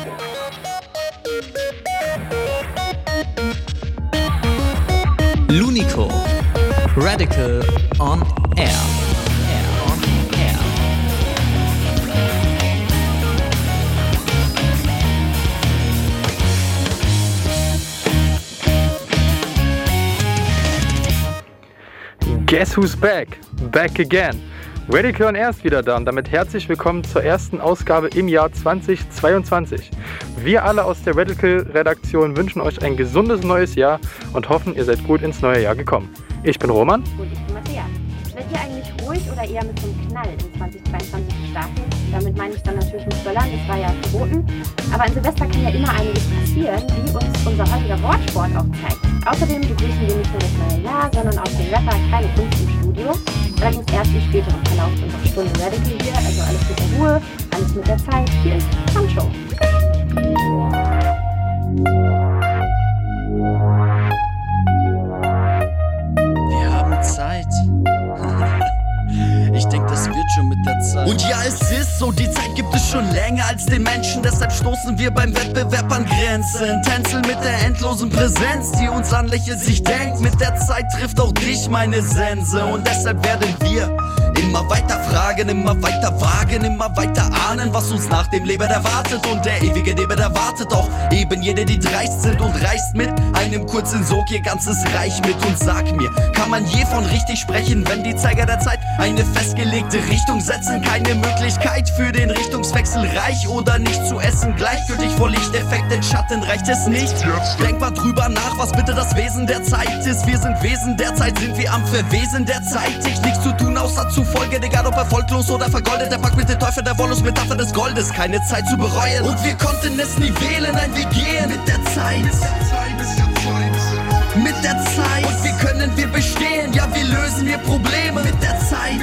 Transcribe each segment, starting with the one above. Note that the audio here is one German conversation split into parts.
Lunico, Radical on Air. Guess who's back? Back again. Radical on Air ist wieder da und damit herzlich willkommen zur ersten Ausgabe im Jahr 2022. Wir alle aus der Radical-Redaktion wünschen euch ein gesundes neues Jahr und hoffen, ihr seid gut ins neue Jahr gekommen. Ich bin Roman. Und ich bin Matthäa. Werdet ihr eigentlich ruhig oder eher mit so einem Knall in 2022 starten? Damit meine ich dann natürlich mit Böllern, das war ja verboten. Aber an Silvester kann ja immer einiges passieren, wie uns unser heutiger Wortsport auch zeigt. Außerdem begrüßen wir nicht nur das neue Jahr, sondern auch den Rapper Keine Kunst im Studio. Allerdings erst im späteren Verlauf unserer Stunde Radical hier, also alles mit der Ruhe, alles mit der Zeit. Hier ist Pancho. Wir haben Zeit. Ich denke, das wird schon mit der Zeit. Und ja, es ist so, die Zeit gibt es schon länger als den Menschen. Deshalb stoßen wir beim Wettbewerb an Grenzen. Tänzeln mit der endlosen Präsenz, die uns anlächelt, sich denkt. Mit der Zeit trifft auch dich meine Sense. Und deshalb werden wir immer weiter fragen, immer weiter wagen, immer weiter ahnen, was uns nach dem Leben erwartet. Und der ewige Leben erwartet auch eben jene, die dreist sind und reist mit einem kurzen Sog ihr ganzes Reich mit. Und sag mir, kann man je von richtig sprechen, wenn die Zeiger der Zeit eine festgelegte Richtung setzen? Keine Möglichkeit für den Richtungswechsel, reich oder nicht zu essen, gleichgültig vor Lichteffekt, in Schatten reicht es nicht. Denk mal drüber nach, was bitte das Wesen der Zeit ist. Wir sind Wesen der Zeit, sind wir am Verwesen der Zeit. Ich nichts zu tun, außer zu folgen, egal ob erfolglos oder vergoldet. Der Pakt mit dem Teufel, der Wollus, Metapher des Goldes, keine Zeit zu bereuen. Und wir konnten es nie wählen, nein, wir gehen mit der Zeit. Mit der Zeit. Und wie können wir bestehen? Ja, wie lösen wir Probleme? Mit der Zeit.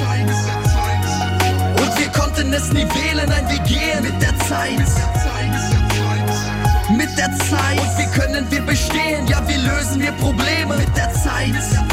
Und wir konnten es nie wählen, nein, wir gehen mit der Zeit. Mit der Zeit. Und wie können wir bestehen? Ja, wie lösen wir Probleme? Mit der Zeit.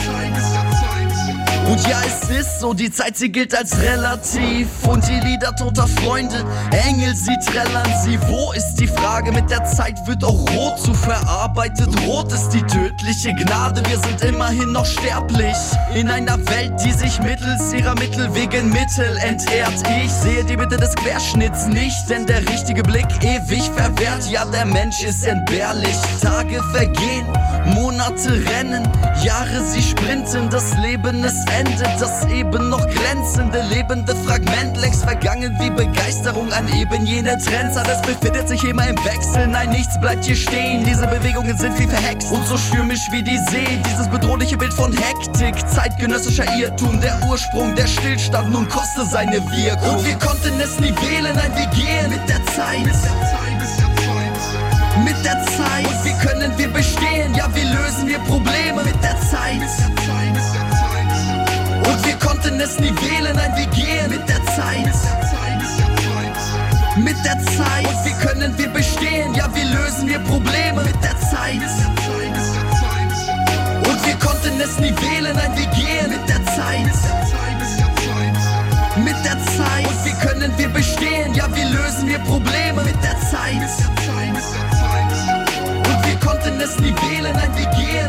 Und ja, es ist so, die Zeit, sie gilt als relativ. Und die Lieder toter Freunde, Engel, sie trällern sie. Wo ist die Frage? Mit der Zeit wird auch Rot zu verarbeitet. Rot ist die tödliche Gnade, wir sind immerhin noch sterblich. In einer Welt, die sich mittels ihrer Mittel wegen Mittel entehrt. Ich sehe die Mitte des Querschnitts nicht, denn der richtige Blick ewig verwehrt. Ja, der Mensch ist entbehrlich. Tage vergehen, Monate rennen, Jahre sie sprinten, das Leben ist endet, das eben noch glänzende, lebende Fragment, längst vergangen wie Begeisterung an eben jene Trends. Alles befindet sich immer im Wechsel, nein, nichts bleibt hier stehen. Diese Bewegungen sind wie verhext und so stürmisch wie die See. Dieses bedrohliche Bild von Hektik, zeitgenössischer Irrtum, der Ursprung, der Stillstand, nun koste seine Wirkung. Und wir konnten es nie wählen, nein, wir gehen mit der Zeit. Mit der Zeit. Und wie können wir bestehen? Ja, wie lösen wir Probleme? Mit der Zeit. Und wir konnten es nie wählen, nein, wir gehen mit der Zeit. Mit der Zeit. Und wie können wir bestehen? Ja, wie lösen wir Probleme? Mit der Zeit. Und wir konnten es nie wählen, nein, wir gehen mit der Zeit. Mit der Zeit. Und wie können wir bestehen? Ja, wie lösen wir Probleme? Mit der Zeit. Und wir konnten es nie wählen, nein, wir gehen.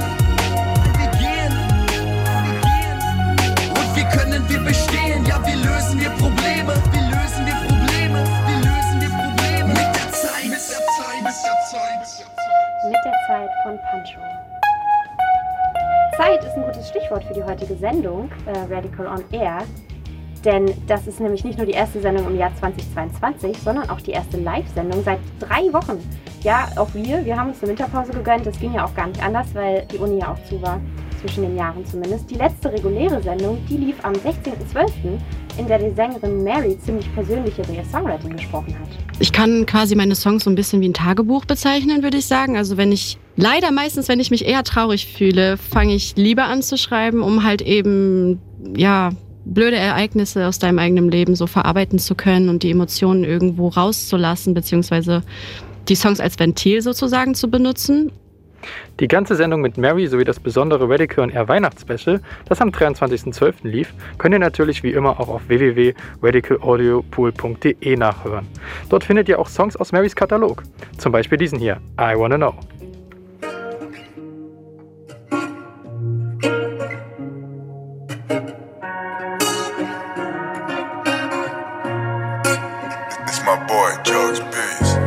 Wie können wir bestehen? Ja, wie lösen wir Probleme? Wie lösen wir Probleme? Wie lösen wir Probleme? Mit der Zeit. Mit der Zeit. Mit der Zeit von Pancho. Zeit ist ein gutes Stichwort für die heutige Sendung, Radical on Air. Denn das ist nämlich nicht nur die erste Sendung im Jahr 2022, sondern auch die erste Live-Sendung seit 3 Wochen. Ja, auch wir haben uns eine Winterpause gegönnt. Das ging ja auch gar nicht anders, weil die Uni ja auch zu war. Zwischen den Jahren zumindest. Die letzte reguläre Sendung, die lief am 16.12., in der die Sängerin Mary ziemlich persönlich über ihr Songwriting gesprochen hat. Ich kann quasi meine Songs so ein bisschen wie ein Tagebuch bezeichnen, würde ich sagen. Also wenn ich mich eher traurig fühle, fange ich lieber an zu schreiben, um halt eben, ja, blöde Ereignisse aus deinem eigenen Leben so verarbeiten zu können und die Emotionen irgendwo rauszulassen, beziehungsweise die Songs als Ventil sozusagen zu benutzen. Die ganze Sendung mit Mary sowie das besondere Radical On Air Weihnachtsspecial, das am 23.12. lief, könnt ihr natürlich wie immer auch auf www.radicalaudiopool.de nachhören. Dort findet ihr auch Songs aus Marys Katalog, zum Beispiel diesen hier, I Wanna Know. It's my boy, George Bees.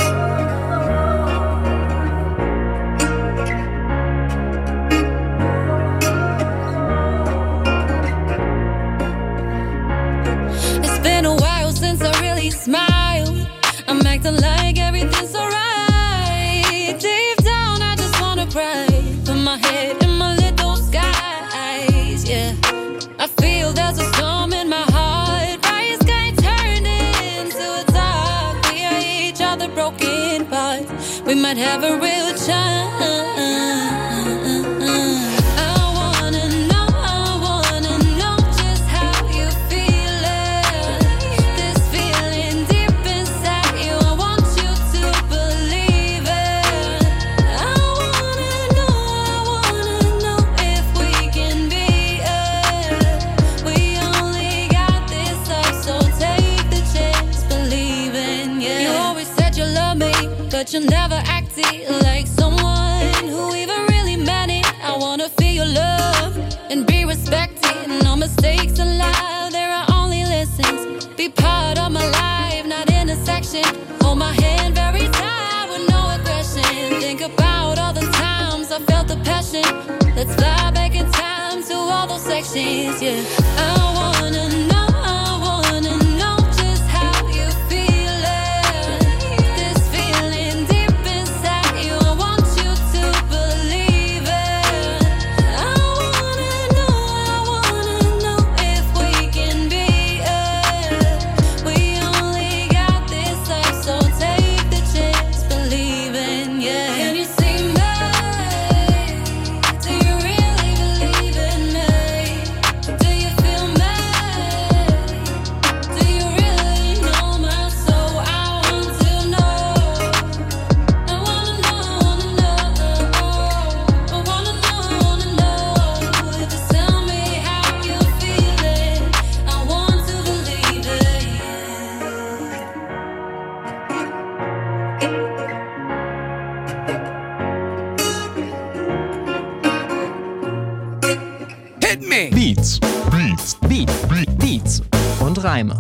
It's been a while since I really smiled. I'm acting like everything's alright. Deep down, I just wanna pray. Put my head in my little skies, yeah. I feel there's a storm in my heart. Bright sky turned into a dark. We are each other broken parts. We might have a real chance. But you never acted like someone who even really meant it. I wanna feel your love and be respected. No mistakes allowed, there are only lessons. Be part of my life, not in a section. Hold my hand very tight with no aggression. Think about all the times I felt the passion. Let's fly back in time to all those sections, yeah. I wanna know. Beats und Reime.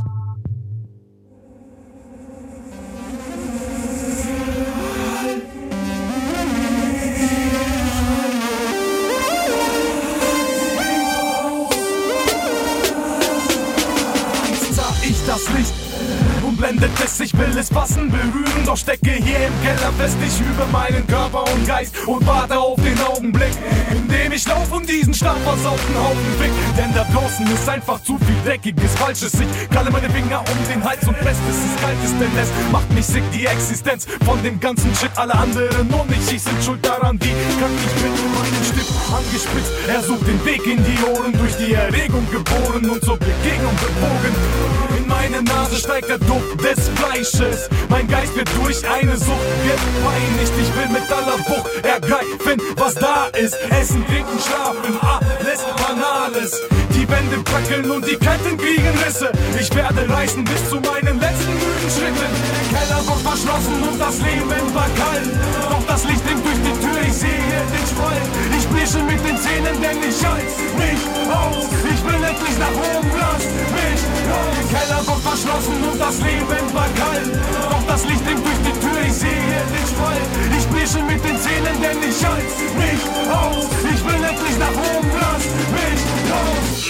Ich das Licht und blendet es, ich will es fassen, berühren, doch stecke hier im Keller fest. Ich übe meinen Körper und Geist und warte auf den Augenblick, in dem ich lauf und diesen starkversauten Haufen fick. Denn da draußen ist einfach zu viel dreckiges, falsches. Ich kralle meine Finger um den Hals und fest, es ist kaltes, denn es macht mich sick, die Existenz von dem ganzen Shit. Alle anderen und ich sind schuld daran, wie kann ich mit meinem Stift angespitzt. Er sucht den Weg in die Ohren, durch die Erregung geboren und zur Begegnung gebogen. In meine Nase steigt der Duft des Fleisches. Mein Geist wird durch eine Sucht gepeinigt. Ich will mit aller Wucht ergreifen, was da ist. Essen, trinken, schlafen, alles Banales. Die Wände bröckeln und die Ketten kriegen Risse. Ich werde reisen bis zu meinen letzten müden Schritten. Der Keller wird verschlossen und das Leben war kalt. Doch das Licht dringt durch die Tür, ich sehe den Spalt. Ich blische mit den Zähnen, denn ich halte mich aus. Ich will endlich nach oben, lasst mich raus. Der Keller wird verschlossen und das Leben war kalt. Doch das Licht dringt durch die Tür, ich sehe den Spalt. Ich blische mit den Zähnen, denn ich halte mich aus. Ich will endlich nach oben, lasst mich raus.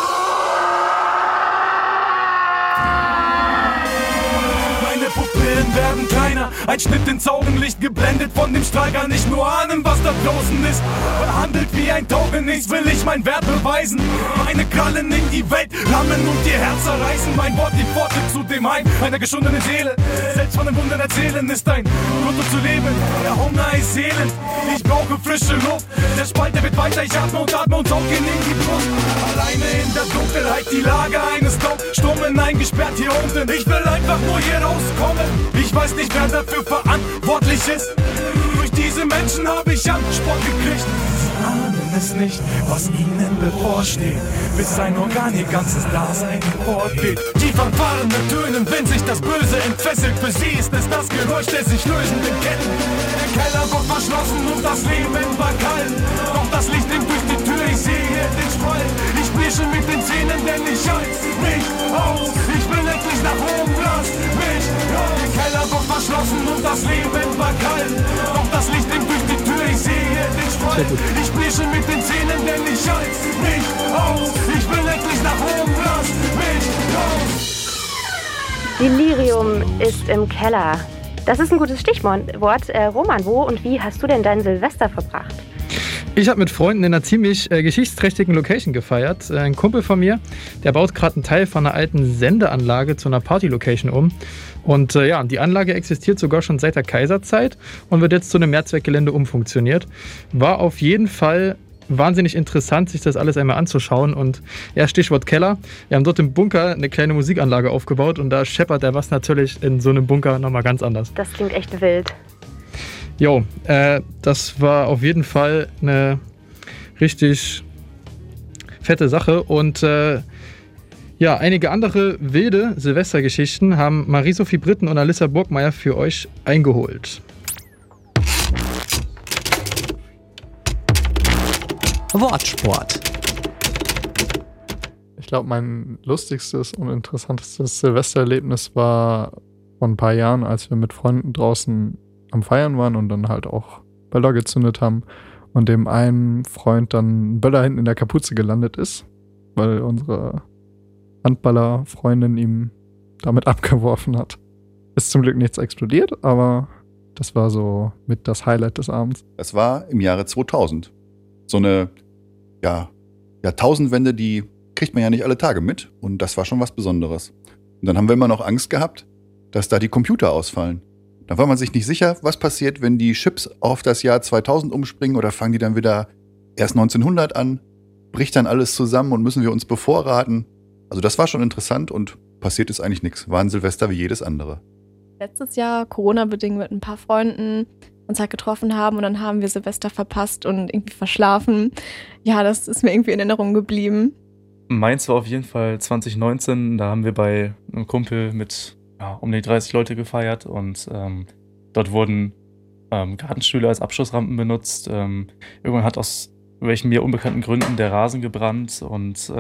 Meine Pupillen werden kleiner, ein Schnitt ins Augenlicht geblendet von dem Strahl. Gar nicht nur ahnen, was da draußen ist. Behandelt wie ein Taugenichts will ich mein Wert beweisen. Meine Krallen in die Welt rammen und ihr Herz zerreißen. Mein Wort die Pforte zu dem Heim einer geschundenen Seele. Selbst von den Wundern erzählen ist ein Grund zu leben. Der Hunger ist elend, ich brauche frische Luft. Der Spalt, der wird weiter, ich atme und saug ihn in die Brust. Alleine in der Dunkelheit, die Lage eines Stummen eingesperrt hier unten. Ich will einfach nur hier rauskommen. Ich weiß nicht, wer dafür verantwortlich ist. Durch diese diese Menschen habe ich Anspruch gekriegt. Sie ahnen es nicht, was ihnen bevorsteht, bis ein Organ ihr ganzes Dasein in Ort geht. Die Fanfaren ertönen, wenn sich das Böse entfesselt. Für sie ist es das Geräusch der sich lösenden Ketten. Der Keller wird verschlossen und das Leben war kalt. Doch das Licht dringt durch die Tür, ich sehe den Spalt. Ich knirsche mit den Zähnen, denn ich halte mich aus. Ich will endlich nach oben, lasst mich raus. Der Keller wird verschlossen und das Leben war kalt. Doch das Licht dringt durch die Tür, ich sehe den Spalt. Ich knirsche mit den Zähnen, denn ich halte mich aus. Ich will endlich nach oben, lasst mich raus. Delirium ist im Keller. Das ist ein gutes Stichwort. Roman, wo und wie hast du denn dein Silvester verbracht? Ich habe mit Freunden in einer ziemlich geschichtsträchtigen Location gefeiert. Ein Kumpel von mir, der baut gerade einen Teil von einer alten Sendeanlage zu einer Party-Location um. Und die Anlage existiert sogar schon seit der Kaiserzeit und wird jetzt zu einem Mehrzweckgelände umfunktioniert. War auf jeden Fall wahnsinnig interessant, sich das alles einmal anzuschauen. Und ja, Stichwort Keller. Wir haben dort im Bunker eine kleine Musikanlage aufgebaut und da scheppert der was natürlich in so einem Bunker nochmal ganz anders. Das klingt echt wild. Jo, das war auf jeden Fall eine richtig fette Sache. Und einige andere wilde Silvestergeschichten haben Marie-Sophie Britten und Alissa Burgmeier für euch eingeholt. Wortsport. Ich glaube, mein lustigstes und interessantestes Silvestererlebnis war vor ein paar Jahren, als wir mit Freunden draußen am Feiern waren und dann halt auch Böller gezündet haben und dem einen Freund dann ein Böller hinten in der Kapuze gelandet ist, weil unsere Handballerfreundin ihm damit abgeworfen hat. Ist zum Glück nichts explodiert, aber das war so mit das Highlight des Abends. Es war im Jahre 2000. So eine Jahrtausendwende, die kriegt man ja nicht alle Tage mit. Und das war schon was Besonderes. Und dann haben wir immer noch Angst gehabt, dass da die Computer ausfallen. Da war man sich nicht sicher, was passiert, wenn die Chips auf das Jahr 2000 umspringen oder fangen die dann wieder erst 1900 an, bricht dann alles zusammen und müssen wir uns bevorraten. Also das war schon interessant und passiert ist eigentlich nichts. War ein Silvester wie jedes andere. Letztes Jahr, Corona-bedingt, mit ein paar Freunden uns halt getroffen haben und dann haben wir Silvester verpasst und irgendwie verschlafen. Ja, das ist mir irgendwie in Erinnerung geblieben. Meins war auf jeden Fall 2019, da haben wir bei einem Kumpel mit um die 30 Leute gefeiert und dort wurden Gartenstühle als Abschussrampen benutzt. Irgendwann hat aus welchen mir unbekannten Gründen der Rasen gebrannt und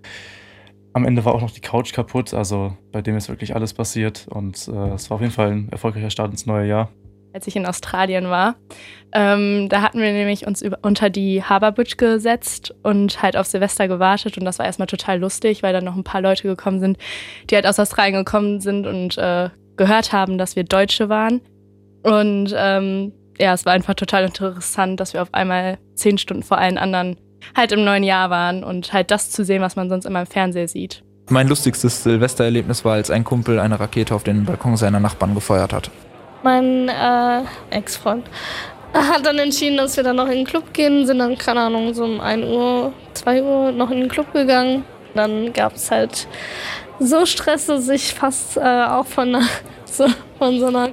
am Ende war auch noch die Couch kaputt, also bei dem ist wirklich alles passiert und es war auf jeden Fall ein erfolgreicher Start ins neue Jahr. Als ich in Australien war, da hatten wir nämlich uns unter die Harbour Bridge gesetzt und halt auf Silvester gewartet und das war erstmal total lustig, weil dann noch ein paar Leute gekommen sind, die halt aus Australien gekommen sind und gehört haben, dass wir Deutsche waren und es war einfach total interessant, dass wir auf einmal 10 Stunden vor allen anderen halt im neuen Jahr waren und halt das zu sehen, was man sonst immer im Fernsehen sieht. Mein lustigstes Silvestererlebnis war, als ein Kumpel eine Rakete auf den Balkon seiner Nachbarn gefeuert hat. Mein Ex-Freund hat dann entschieden, dass wir dann noch in den Club gehen, sind dann, keine Ahnung, so um 1 Uhr, 2 Uhr noch in den Club gegangen. Dann gab es halt so Stress, dass ich fast auch von so einer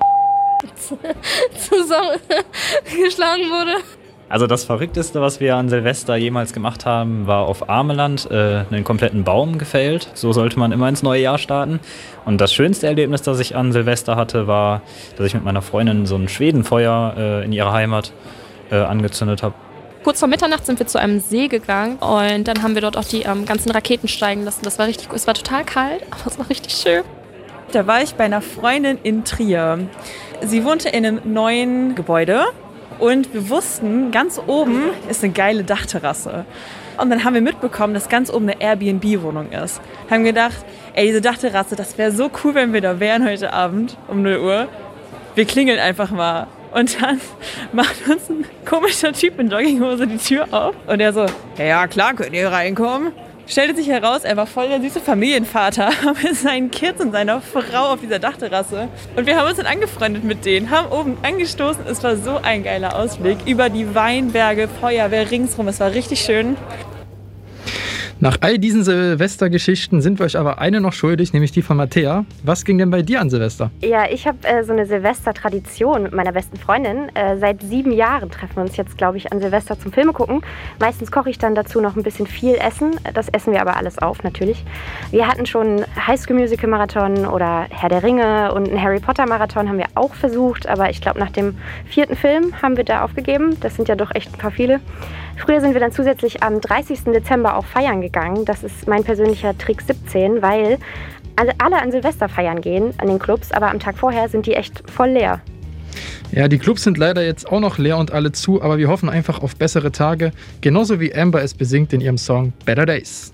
zusammengeschlagen wurde. Also das Verrückteste, was wir an Silvester jemals gemacht haben, war auf Ameland einen kompletten Baum gefällt. So sollte man immer ins neue Jahr starten. Und das schönste Erlebnis, das ich an Silvester hatte, war, dass ich mit meiner Freundin so ein Schwedenfeuer in ihrer Heimat angezündet habe. Kurz vor Mitternacht sind wir zu einem See gegangen und dann haben wir dort auch die ganzen Raketen steigen lassen. Das war richtig gut. Es war total kalt, aber es war richtig schön. Da war ich bei einer Freundin in Trier. Sie wohnte in einem neuen Gebäude. Und wir wussten, ganz oben ist eine geile Dachterrasse. Und dann haben wir mitbekommen, dass ganz oben eine Airbnb-Wohnung ist. Haben gedacht, diese Dachterrasse, das wäre so cool, wenn wir da wären heute Abend um 0 Uhr. Wir klingeln einfach mal. Und dann macht uns ein komischer Typ in Jogginghose die Tür auf. Und er so, ja klar, könnt ihr reinkommen. Stellte sich heraus, er war voll der süße Familienvater mit seinen Kids und seiner Frau auf dieser Dachterrasse. Und wir haben uns dann angefreundet mit denen, haben oben angestoßen. Es war so ein geiler Ausblick über die Weinberge, Feuerwehr ringsrum. Es war richtig schön. Nach all diesen Silvestergeschichten sind wir euch aber eine noch schuldig, nämlich die von Mattea. Was ging denn bei dir an Silvester? Ja, ich habe so eine Silvester-Tradition mit meiner besten Freundin. Seit 7 Jahren treffen wir uns jetzt, glaube ich, an Silvester zum Filme gucken. Meistens koche ich dann dazu noch ein bisschen viel Essen. Das essen wir aber alles auf, natürlich. Wir hatten schon High-School-Musical-Marathon oder Herr der Ringe und einen Harry-Potter-Marathon haben wir auch versucht. Aber ich glaube, nach dem 4. Film haben wir da aufgegeben. Das sind ja doch echt ein paar viele. Früher sind wir dann zusätzlich am 30. Dezember auch feiern gegangen. Das ist mein persönlicher Trick 17, weil alle an Silvester feiern gehen, an den Clubs, aber am Tag vorher sind die echt voll leer. Ja, die Clubs sind leider jetzt auch noch leer und alle zu, aber wir hoffen einfach auf bessere Tage, genauso wie Amber es besingt in ihrem Song Better Days.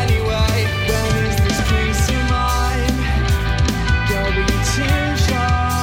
Tears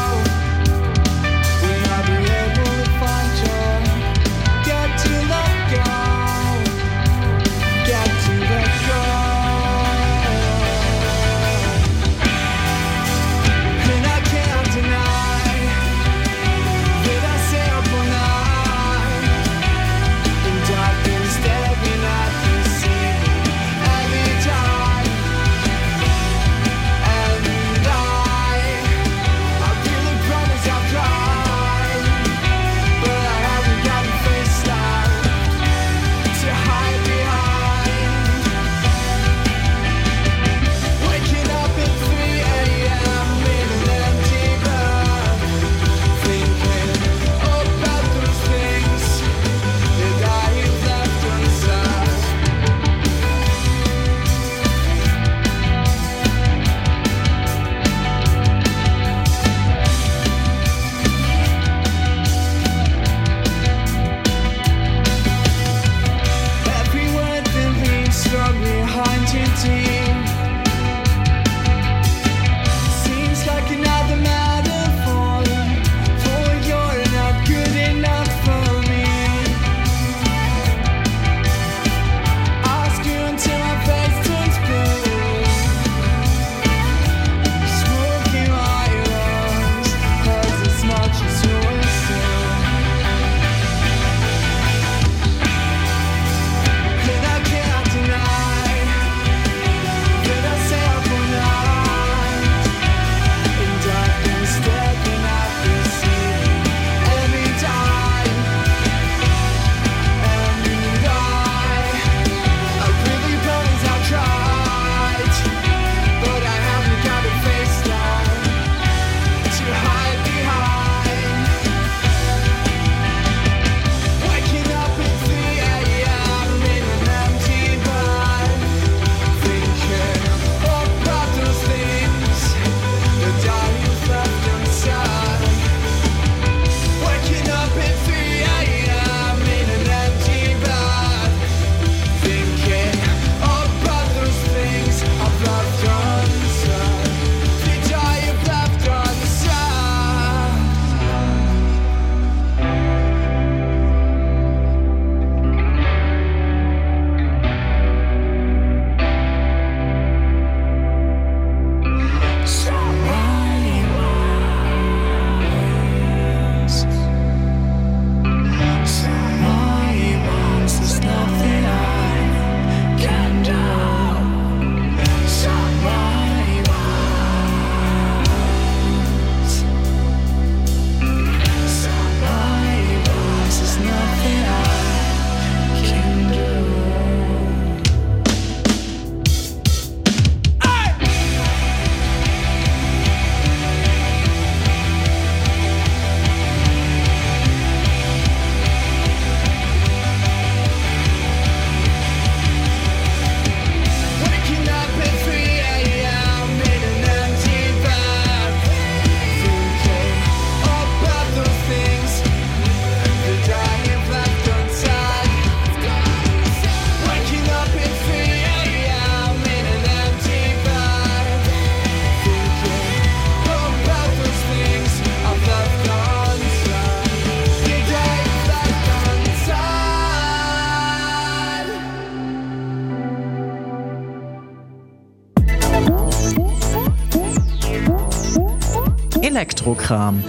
Elektrokram.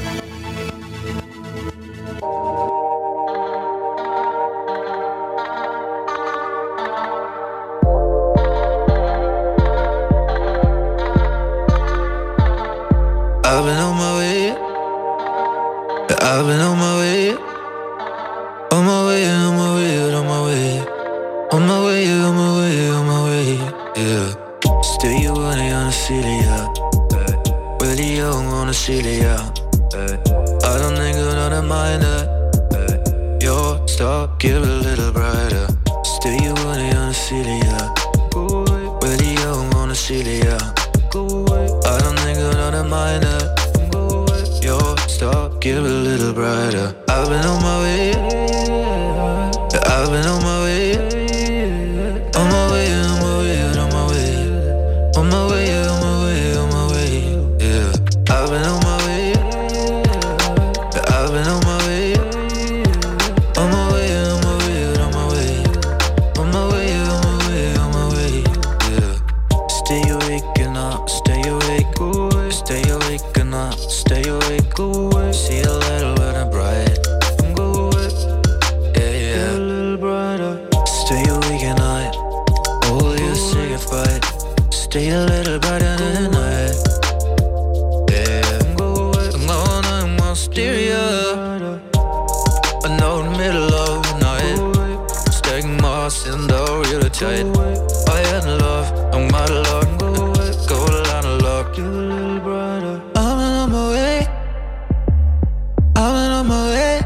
I've been on my way. I've been on my way. On my way, on my way, on my way. On my way, on my way, on my way. Yeah. Still you wanna see the yeah. Really young wanna see the yeah. I don't think you're not a minor. Your star get a little brighter. Still you wanna see the yeah. Really young wanna see the yeah. I don't think you're not a minor. Your star get a little brighter. I've been on my way. I've been on my way. On my way, on my way, on my way. On my way, on my way, on my way. Yeah. I've been on my way. I've been on my way. On my way, on my way, on my way. On my way, on my way, on my way. Yeah. Stay awake and up, stay awake. Stay awake and up, stay awake. See a little bit bright. Yeah, yeah. A little brighter. Stay awake at night. Oh, you say a fight. Stay a little brighter than the night. Yeah. I'm going on my stereo. I know the middle of the night. Stacking my cinder really tight. I had love, I'm out of luck. Go out of luck. You're a little brighter. I'm on my way. I'm on my way.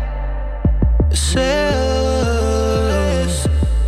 Says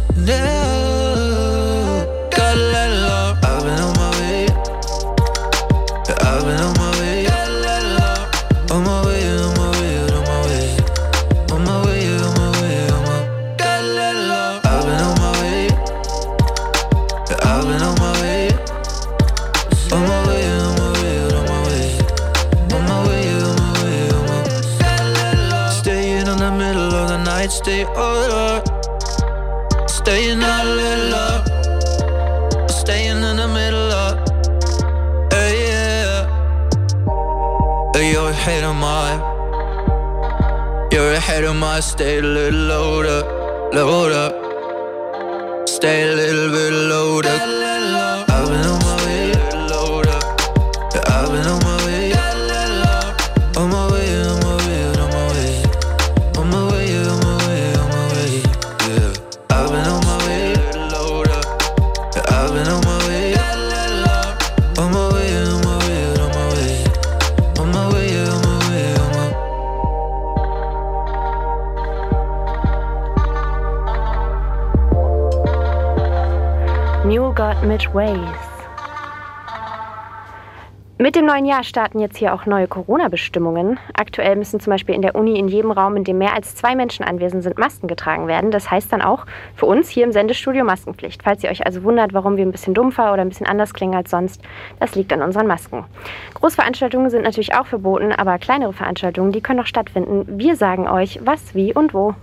now. Gotta let it love. I've been on my way. I've been on my way. Gotta let it love. On my way, on my way, on my way. On my way, on my way, on my. Gotta let it love. I've been on my way. I've been on my way. On my way, on my way, on my way. On my way, on my way, on my. Gotta let it love. Staying in the middle of the night, stay over. Staying out a little up. Staying in the middle of. Hey, yeah. Hey, you're ahead of mine. You're ahead of mine. Stay a little lower, lower. Stay a little bit lower. I've been on my way. I've been on my way. On my way, on my way, on my way. On my way, on my way, on my way. Yeah. I've been on my way. I've been on my way. On my way, on my way, on my way. On my way, on my way, on my. Mule got midways. Mit dem neuen Jahr starten jetzt hier auch neue Corona-Bestimmungen. Aktuell müssen zum Beispiel in der Uni in jedem Raum, in dem mehr als 2 Menschen anwesend sind, Masken getragen werden. Das heißt dann auch für uns hier im Sendestudio Maskenpflicht. Falls ihr euch also wundert, warum wir ein bisschen dumpfer oder ein bisschen anders klingen als sonst, das liegt an unseren Masken. Großveranstaltungen sind natürlich auch verboten, aber kleinere Veranstaltungen, die können noch stattfinden. Wir sagen euch, was, wie und wo.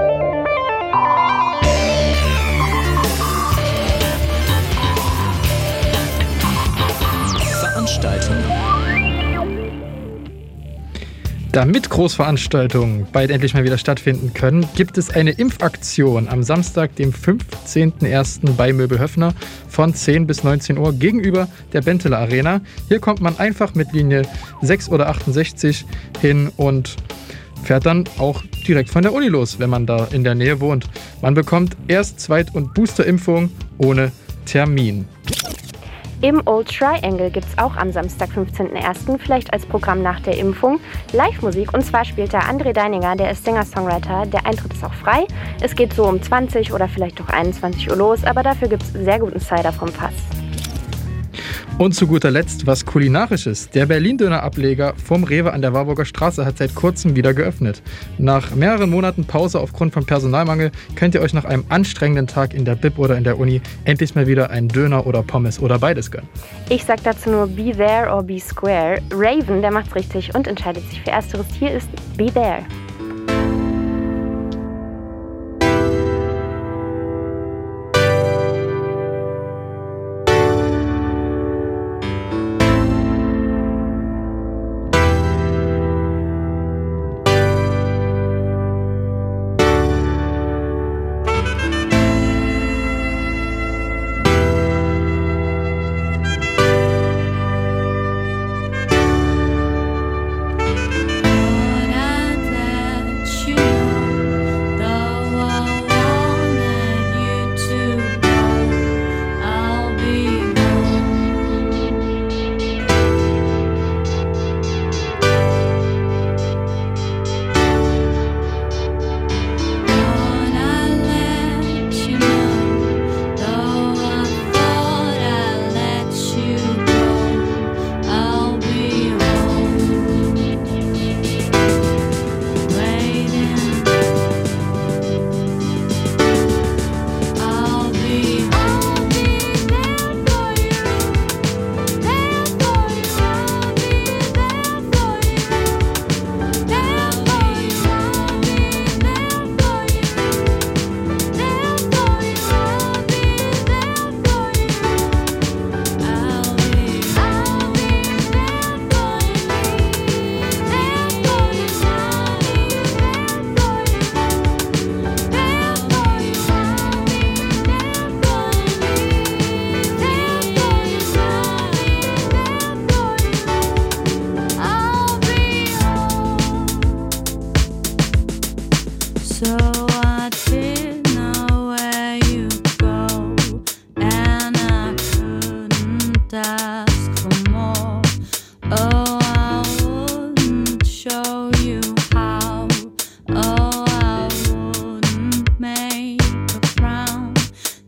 Damit Großveranstaltungen bald endlich mal wieder stattfinden können, gibt es eine Impfaktion am Samstag, dem 15.01. bei Möbelhöfner von 10 bis 19 Uhr gegenüber der Benteler Arena. Hier kommt man einfach mit Linie 6 oder 68 hin und fährt dann auch direkt von der Uni los, wenn man da in der Nähe wohnt. Man bekommt Erst-, Zweit- und Boosterimpfung ohne Termin. Im Old Triangle gibt es auch am Samstag, 15.01., vielleicht als Programm nach der Impfung, Live-Musik. Und zwar spielt da André Deininger, der ist Singer-Songwriter. Der Eintritt ist auch frei. Es geht so um 20 oder vielleicht auch 21 Uhr los, aber dafür gibt es sehr guten Cider vom Fass. Und zu guter Letzt was Kulinarisches. Der Berlin-Döner-Ableger vom Rewe an der Warburger Straße hat seit kurzem wieder geöffnet. Nach mehreren Monaten Pause aufgrund von Personalmangel könnt ihr euch nach einem anstrengenden Tag in der Bib oder in der Uni endlich mal wieder einen Döner oder Pommes oder beides gönnen. Ich sag dazu nur be there or be square. Raven, der macht's richtig und entscheidet sich für Ersteres. Hier ist Be There.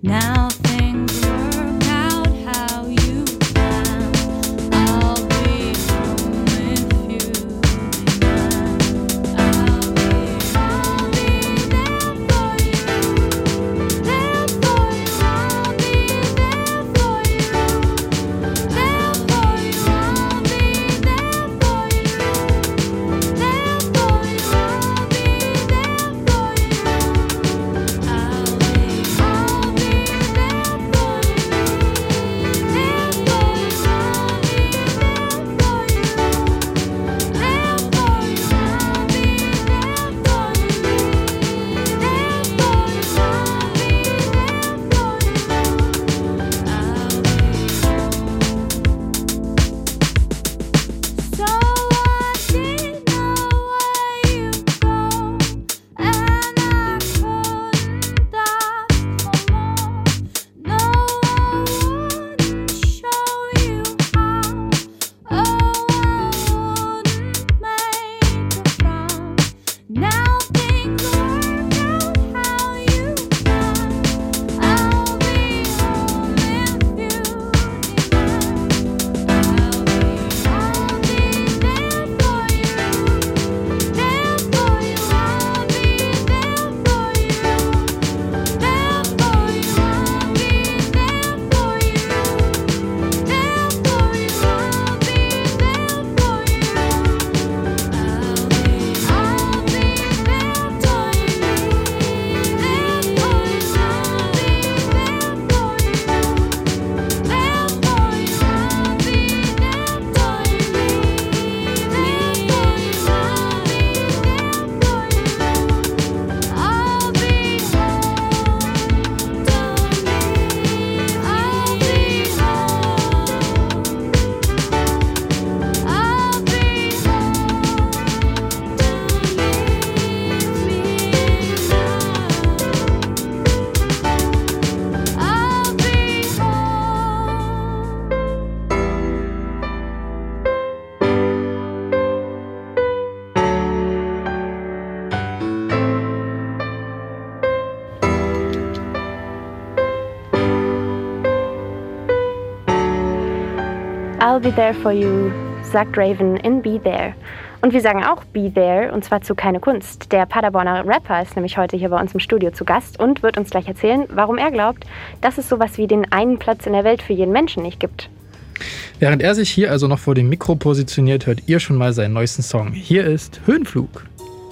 Now things work out how you planned. I'll be home with you tonight. I'll be there for you. There for you. I'll be there for you. There for you. I'll be there for you. There for you. I'll be there for you. I'll be I'll be there for you, sagt Raven in Be There. Und wir sagen auch Be There, und zwar zu Keine Kunst. Der Paderborner Rapper ist nämlich heute hier bei uns im Studio zu Gast und wird uns gleich erzählen, warum er glaubt, dass es sowas wie den einen Platz in der Welt für jeden Menschen nicht gibt. Während er sich hier also noch vor dem Mikro positioniert, hört ihr schon mal seinen neuesten Song. Hier ist Höhenflug.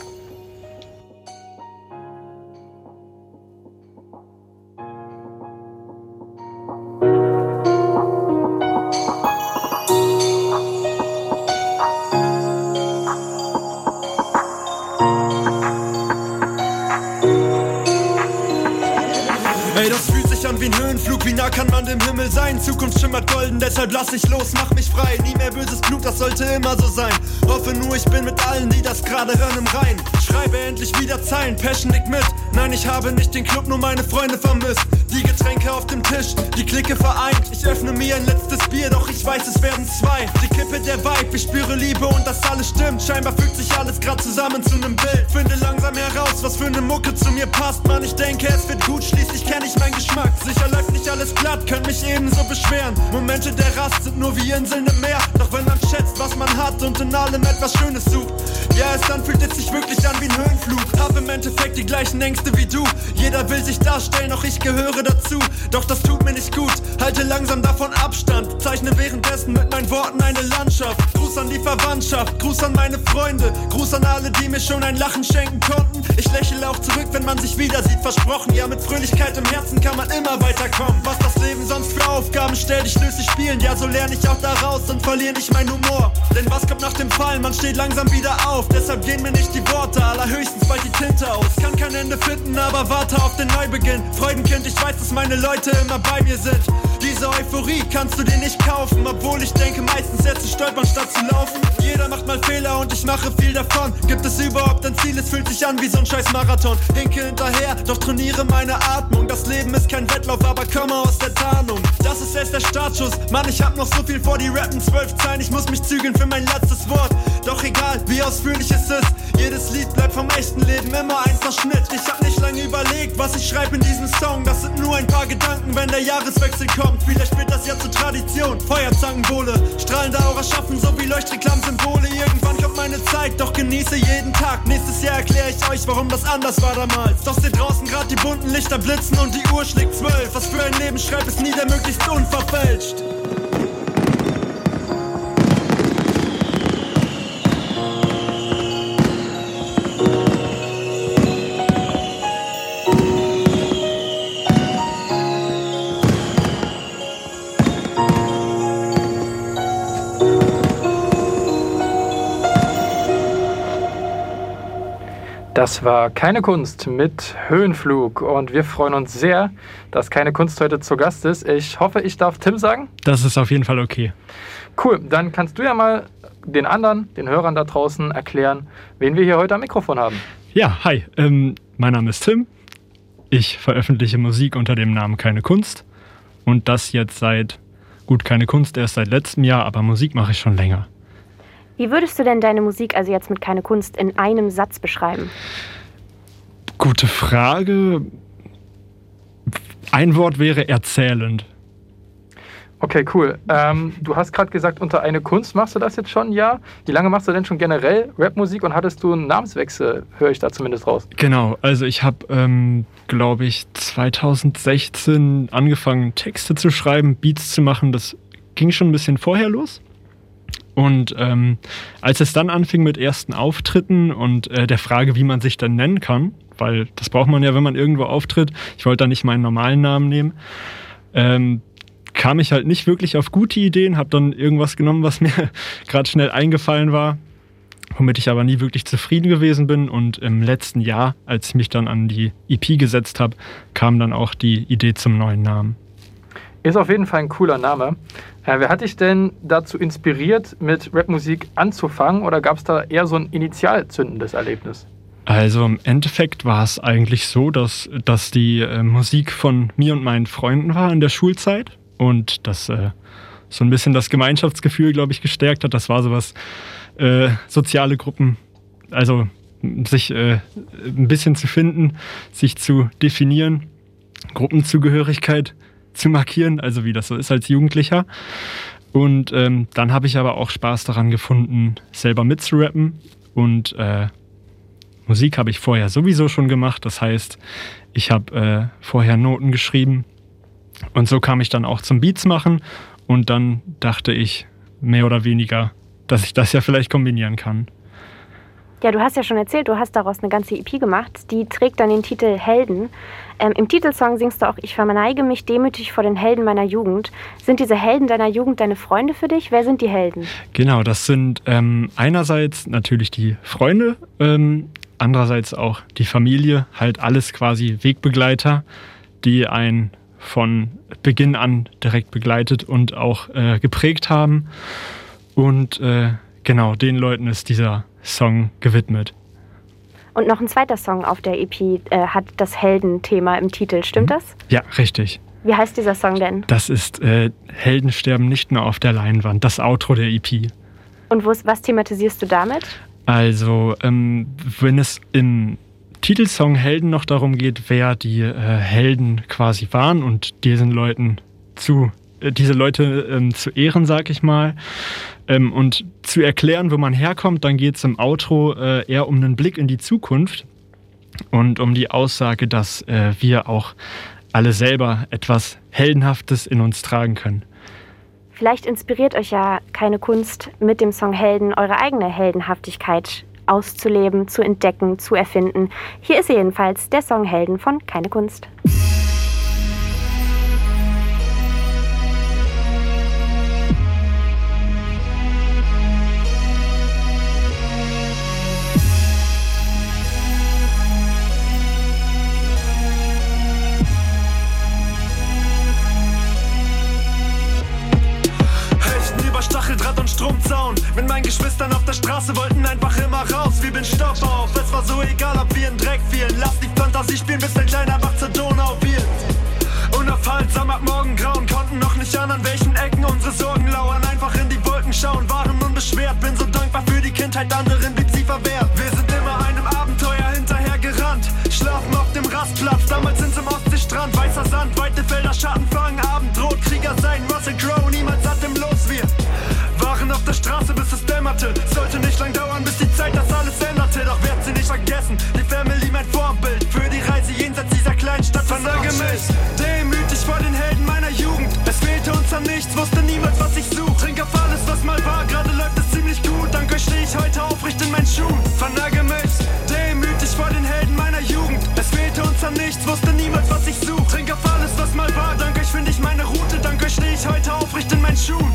Wie ein Höhenflug, wie nah kann man dem Himmel sein? Zukunft schimmert golden, deshalb lass ich los, mach mich frei. Nie mehr böses Blut, das sollte immer so sein. Hoffe nur, ich bin mit allen, die das gerade hören, im Rein. Schreibe endlich wieder Zeilen, Passion liegt mit. Nein, ich habe nicht den Club, nur meine Freunde vermisst. Die Getränke auf dem Tisch, die Clique vereint. Ich öffne mir ein letztes Bier, doch ich weiß, es werden zwei. Die Kippe, der Vibe, ich spüre Liebe und das alles stimmt. Scheinbar fügt sich alles grad zusammen zu nem Bild. Finde langsam heraus, was für ne Mucke zu mir passt. Mann, ich denke, es wird gut, schließlich kenn ich meinen Geschmack. Sicher läuft nicht alles glatt, könnt mich ebenso beschweren. Momente der Rast sind nur wie Inseln im Meer. Doch wenn man schätzt, was man hat und in allem etwas Schönes sucht, ja, dann fühlt es sich wirklich an wie ein Höhenflug. Hab im Endeffekt die gleichen Ängste wie du. Jeder will sich darstellen, auch ich gehöre dazu. Doch das tut mir nicht gut, halte langsam davon Abstand. Zeichne währenddessen mit meinen Worten eine Landschaft. Gruß an die Verwandtschaft, Gruß an meine Freunde, Gruß an alle, die mir schon ein Lachen schenken konnten. Ich lächle auch zurück, wenn man sich wieder sieht, versprochen. Ja, mit Fröhlichkeit im Herzen kann man immer weiterkommen. Was das Leben sonst für Aufgaben stellt, ich löse sie spielen. Ja, so lerne ich auch daraus und verliere nicht meinen Humor. Denn was kommt nach dem Fall, man steht langsam wieder auf. Deshalb gehen mir nicht die Worte, allerhöchstens bald die Tinte aus. Kann kein Ende finden, aber warte auf den Neubeginn. Freudenkind, ich weiß, dass meine Leute immer bei mir sind. Diese Euphorie kannst du dir nicht kaufen, obwohl ich denke meistens jetzt zu stolpern statt zu laufen. Jeder macht mal Fehler und ich mache viel davon. Gibt es überhaupt ein Ziel, es fühlt sich an wie so ein scheiß Marathon. Hinke hinterher, doch trainiere meine Atmung. Das Leben ist kein Wettlauf, aber komme aus der Tarnung. Das ist erst der Startschuss, Mann, ich hab noch so viel vor, die rappen 12 Zeilen. Ich muss mich zügeln für mein letztes Wort. Doch egal, wie ausführlich es ist, jedes Lied bleibt vom echten Leben immer ein Verschnitt. Ich hab nicht lange überlegt, was ich schreibe in diesem Song. Das sind nur ein paar Gedanken, wenn der Jahreswechsel kommt. Vielleicht wird das ja zur Tradition. Feuerzangenbowle, strahlende Aura schaffen, so wie Leuchtreklamsymbole. Irgendwann kommt meine Zeit, doch genieße jeden Tag. Nächstes Jahr erkläre ich euch, warum das anders war damals. Doch seht draußen grad die bunten Lichter blitzen und die Uhr schlägt 12. Was für ein Leben schreibt es nieder, möglichst unverfälscht. Das war Keine Kunst mit Höhenflug und wir freuen uns sehr, dass Keine Kunst heute zu Gast ist. Ich hoffe, ich darf Tim sagen. Das ist auf jeden Fall okay. Cool, dann kannst du ja mal den anderen, den Hörern da draußen erklären, wen wir hier heute am Mikrofon haben. Ja, hi, mein Name ist Tim. Ich veröffentliche Musik unter dem Namen Keine Kunst und das jetzt Keine Kunst erst seit letztem Jahr, aber Musik mache ich schon länger. Wie würdest du denn deine Musik, also jetzt mit Keine Kunst, in einem Satz beschreiben? Gute Frage. Ein Wort wäre erzählend. Okay, cool. Du hast gerade gesagt, unter eine Kunst machst du das jetzt schon, ja? Wie lange machst du denn schon generell Rapmusik und hattest du einen Namenswechsel, höre ich da zumindest raus? Genau, also ich habe, glaube ich, 2016 angefangen, Texte zu schreiben, Beats zu machen. Das ging schon ein bisschen vorher los. Und als es dann anfing mit ersten Auftritten und der Frage, wie man sich dann nennen kann, weil das braucht man ja, wenn man irgendwo auftritt, ich wollte da nicht meinen normalen Namen nehmen, kam ich halt nicht wirklich auf gute Ideen, habe dann irgendwas genommen, was mir gerade schnell eingefallen war, womit ich aber nie wirklich zufrieden gewesen bin. Und im letzten Jahr, als ich mich dann an die EP gesetzt habe, kam dann auch die Idee zum neuen Namen. Ist auf jeden Fall ein cooler Name. Wer hat dich denn dazu inspiriert, mit Rapmusik anzufangen oder gab es da eher so ein initial zündendes Erlebnis? Also im Endeffekt war es eigentlich so, dass die Musik von mir und meinen Freunden war in der Schulzeit und das so ein bisschen das Gemeinschaftsgefühl, glaube ich, gestärkt hat. Das war sowas, soziale Gruppen, also sich ein bisschen zu finden, sich zu definieren, Gruppenzugehörigkeit zu markieren, also wie das so ist als Jugendlicher. Und dann habe ich aber auch Spaß daran gefunden, selber mitzurappen. Und Musik habe ich vorher sowieso schon gemacht. Das heißt, ich habe vorher Noten geschrieben. Und so kam ich dann auch zum Beats machen. Und dann dachte ich mehr oder weniger, dass ich das ja vielleicht kombinieren kann. Ja, du hast ja schon erzählt, du hast daraus eine ganze EP gemacht. Die trägt dann den Titel Helden. Im Titelsong singst du auch, ich verneige mich demütig vor den Helden meiner Jugend. Sind diese Helden deiner Jugend deine Freunde für dich? Wer sind die Helden? Genau, das sind einerseits natürlich die Freunde, andererseits auch die Familie, halt alles quasi Wegbegleiter, die einen von Beginn an direkt begleitet und auch geprägt haben. Und genau, den Leuten ist dieser Song gewidmet. Und noch ein zweiter Song auf der EP hat das Heldenthema im Titel, stimmt das? Ja, richtig. Wie heißt dieser Song denn? Das ist Helden sterben nicht nur auf der Leinwand, das Outro der EP. Und was thematisierst du damit? Also, wenn es im Titelsong Helden noch darum geht, wer die Helden quasi waren und diese Leute zu ehren, sag ich mal, und zu erklären, wo man herkommt, dann geht es im Outro eher um einen Blick in die Zukunft und um die Aussage, dass wir auch alle selber etwas Heldenhaftes in uns tragen können. Vielleicht inspiriert euch ja Keine Kunst mit dem Song Helden, eure eigene Heldenhaftigkeit auszuleben, zu entdecken, zu erfinden. Hier ist jedenfalls der Song Helden von Keine Kunst. am Zaun. Mit meinen Geschwistern auf der Straße wollten einfach immer raus. Wir bin Stopp auf, es war so egal, ob wir in Dreck fielen. Lass die Fantasie spielen, bis ein kleiner Bach zur Donau wird. Unaufhaltsam ab morgen grauen, konnten noch nicht an welchen Ecken unsere Sorgen lauern. Einfach in die Wolken schauen, waren unbeschwert. Bin so dankbar für die Kindheit, anderen blieb sie verwehrt. Wir sind immer einem Abenteuer hinterher gerannt. Schlafen auf dem Rastplatz, damals sind im Ostseestrand. Weißer Sand, weite Felder, Schatten fangen, Abendrot. Krieger sein, Russell Crowe, niemals satt im Los wir. Waren auf der Straße, bis es dämmerte. Sollte nicht lang dauern, bis die Zeit das alles änderte. Doch werd sie nicht vergessen, die Family mein Vorbild. Für die Reise jenseits dieser kleinen Stadt. Vernage mich, demütig vor den Helden meiner Jugend. Es fehlte uns an nichts, wusste niemand, was ich such. Trink auf alles, was mal war, gerade läuft es ziemlich gut. Dank euch steh ich heute aufrecht in meinen Schuhen. Vernage mich, demütig vor den Helden meiner Jugend. Es fehlte uns an nichts, wusste niemand, was ich such. Trink auf alles, was mal war, dank euch find ich meine Route. Dank euch steh ich heute aufrecht in meinen Schuhen.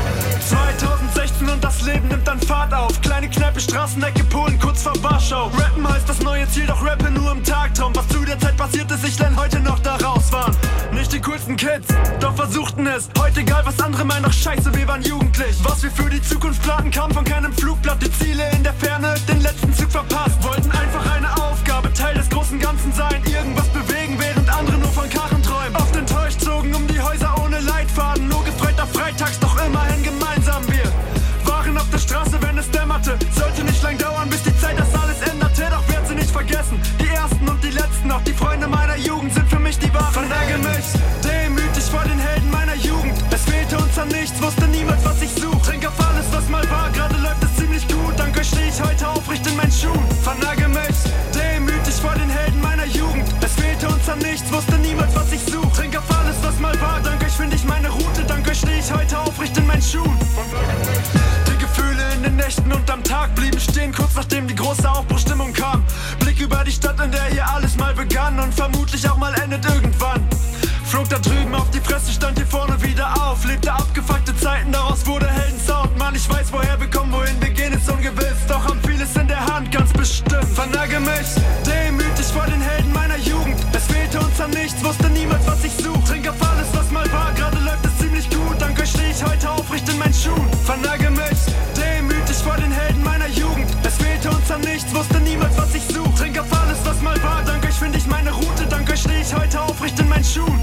2016 und das Leben nimmt dann Fahrt auf. Kleine Kneipe, Straßenecke, Polen, kurz vor Warschau. Rappen heißt das neue Ziel, doch rappe nur im Tagtraum. Was zu der Zeit passiert ist, ich lerne heute noch daraus. Waren nicht die coolsten Kids, doch versuchten es. Heute egal, was andere meinen, doch scheiße, wir waren jugendlich. Was wir für die Zukunft planten, kam von keinem Flugblatt. Die Ziele in der Ferne, den letzten Zug verpasst. Wollten einfach eine Aufgabe, Teil des großen Ganzen sein. Irgendwas bewegen, während andere nur von Karren träumen. Oft enttäuscht zogen um die Häuser ohne Leitfaden. Nur gefreut auf freitags, doch immerhin gemeinsam wir waren auf der Straße, wenn es dämmerte. Sollte nicht lang dauern, bis die Zeit das alles änderte. Doch werd sie nicht vergessen, die ersten und die letzten. Auch die Freunde meiner Jugend sind für mich die wahren. Vernage mich, demütig vor den Helden meiner Jugend. Es fehlte uns an nichts, wusste niemand, was ich such. Trink auf alles, was mal war, gerade läuft es ziemlich gut. Dank euch steh ich heute aufrecht in meinen Schuhen. Vernage mich, demütig vor den Helden meiner Jugend. Es fehlte uns an nichts, wusste niemand, was ich such. Trink auf alles, was mal war, dank euch find ich meine Route. Dank euch steh ich heute aufrecht in meinen Schuhen. Die Gefühle in den Nächten und am Tag blieben stehen, kurz nachdem die große Aufbruchstimmung kam. Blick über die Stadt, in der hier alles mal begann und vermutlich auch mal endet irgendwann. Flog da drüben auf die Fresse, stand hier vorne wieder auf. Lebte abgefuckte Zeiten, daraus wurde Heldensound. Mann, ich weiß, woher wir kommen, wohin wir gehen, ist ungewiss. Doch haben vieles in der Hand, ganz bestimmt. Vernage mich, demütig vor den Helden meiner Jugend. Es fehlte uns an nichts, wusste niemand, was ich such. Trink auf alles, was mal war, gerade läuft es ziemlich gut. Dank euch steh ich heute aufrecht in meinen Schuhen. Vernage mich, demütig vor den Helden meiner Jugend. Es fehlte uns an nichts, wusste niemand, was ich such. Trink auf alles, was mal war, dank euch find ich meine Route. Dank euch steh ich heute aufrecht in meinen Schuhen.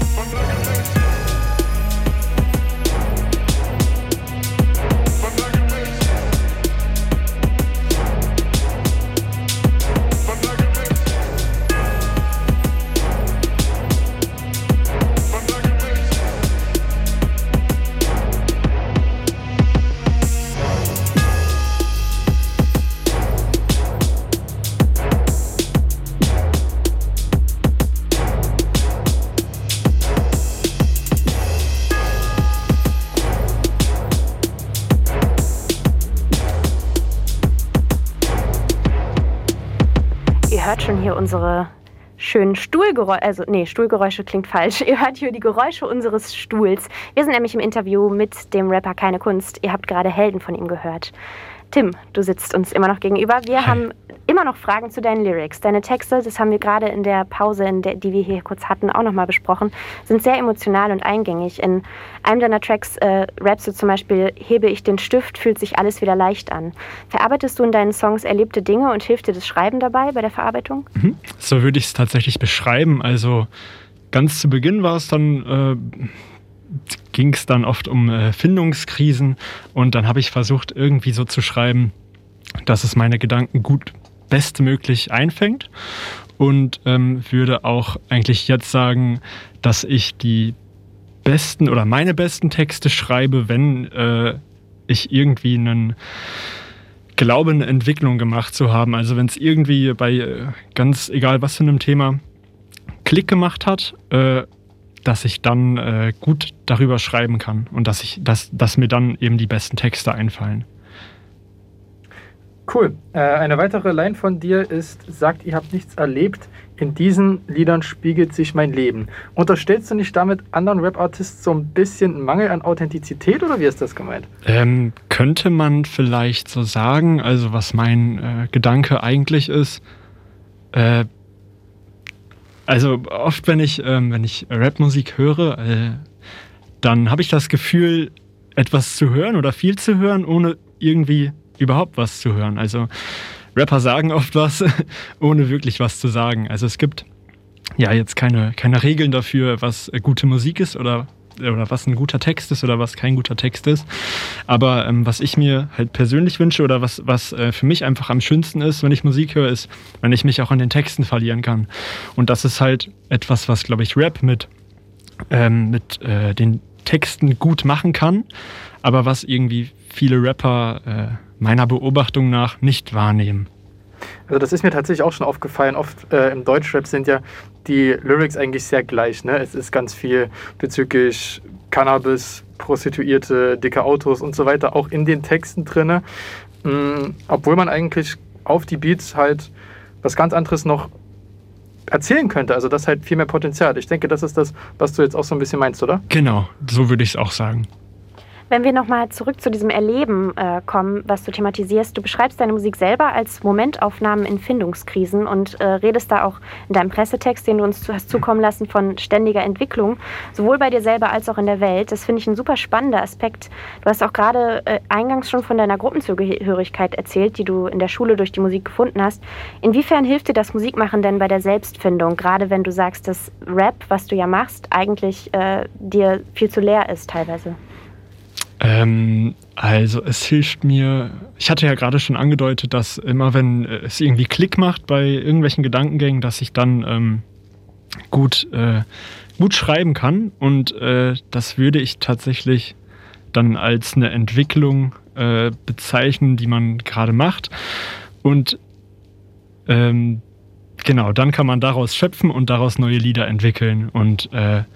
Hört schon hier unsere schönen Stuhlgeräusche, Stuhlgeräusche klingt falsch. Ihr hört hier die Geräusche unseres Stuhls. Wir sind nämlich im Interview mit dem Rapper Keine Kunst. Ihr habt gerade Helden von ihm gehört. Tim, du sitzt uns immer noch gegenüber. Wir haben immer noch Fragen zu deinen Lyrics. Deine Texte, das haben wir gerade in der Pause, die wir hier kurz hatten, auch nochmal besprochen, sind sehr emotional und eingängig. In einem deiner Tracks rappst du zum Beispiel, hebe ich den Stift, fühlt sich alles wieder leicht an. Verarbeitest du in deinen Songs erlebte Dinge und hilft dir das Schreiben dabei, bei der Verarbeitung? So würde ich es tatsächlich beschreiben. Also ganz zu Beginn war es dann... ging es dann oft um Findungskrisen und dann habe ich versucht, irgendwie so zu schreiben, dass es meine Gedanken gut bestmöglich einfängt und würde auch eigentlich jetzt sagen, dass ich die besten oder meine besten Texte schreibe, wenn ich irgendwie eine Entwicklung gemacht zu haben. Also wenn es irgendwie bei ganz egal was für einem Thema Klick gemacht hat, dass ich dann gut darüber schreiben kann und dass mir dann eben die besten Texte einfallen. Cool. Eine weitere Line von dir ist, sagt, ihr habt nichts erlebt, in diesen Liedern spiegelt sich mein Leben. Unterstellst du nicht damit anderen Rap-Artists so ein bisschen Mangel an Authentizität oder wie ist das gemeint? Könnte man vielleicht so sagen, also was mein Gedanke eigentlich ist, also oft, wenn ich Rapmusik höre, dann habe ich das Gefühl, etwas zu hören oder viel zu hören, ohne irgendwie überhaupt was zu hören. Also Rapper sagen oft was, ohne wirklich was zu sagen. Also es gibt ja jetzt keine Regeln dafür, was gute Musik ist oder was ein guter Text ist oder was kein guter Text ist. Aber was ich mir halt persönlich wünsche oder was für mich einfach am schönsten ist, wenn ich Musik höre, ist, wenn ich mich auch an den Texten verlieren kann. Und das ist halt etwas, was, glaube ich, Rap mit den Texten gut machen kann, aber was irgendwie viele Rapper meiner Beobachtung nach nicht wahrnehmen. Also das ist mir tatsächlich auch schon aufgefallen. Oft im Deutschrap sind ja die Lyrics eigentlich sehr gleich. Ne? Es ist ganz viel bezüglich Cannabis, Prostituierte, dicke Autos und so weiter, auch in den Texten drin. Obwohl man eigentlich auf die Beats halt was ganz anderes noch erzählen könnte. Also das halt viel mehr Potenzial. Ich denke, das ist das, was du jetzt auch so ein bisschen meinst, oder? Genau, so würde ich es auch sagen. Wenn wir nochmal zurück zu diesem Erleben kommen, was du thematisierst, du beschreibst deine Musik selber als Momentaufnahmen in Findungskrisen und redest da auch in deinem Pressetext, den du uns hast zukommen lassen, von ständiger Entwicklung, sowohl bei dir selber als auch in der Welt. Das finde ich ein super spannender Aspekt. Du hast auch gerade eingangs schon von deiner Gruppenzugehörigkeit erzählt, die du in der Schule durch die Musik gefunden hast. Inwiefern hilft dir das Musikmachen denn bei der Selbstfindung, gerade wenn du sagst, dass Rap, was du ja machst, eigentlich dir viel zu leer ist teilweise? Also es hilft mir, ich hatte ja gerade schon angedeutet, dass immer wenn es irgendwie Klick macht bei irgendwelchen Gedankengängen, dass ich dann gut schreiben kann und das würde ich tatsächlich dann als eine Entwicklung bezeichnen, die man gerade macht und genau, dann kann man daraus schöpfen und daraus neue Lieder entwickeln und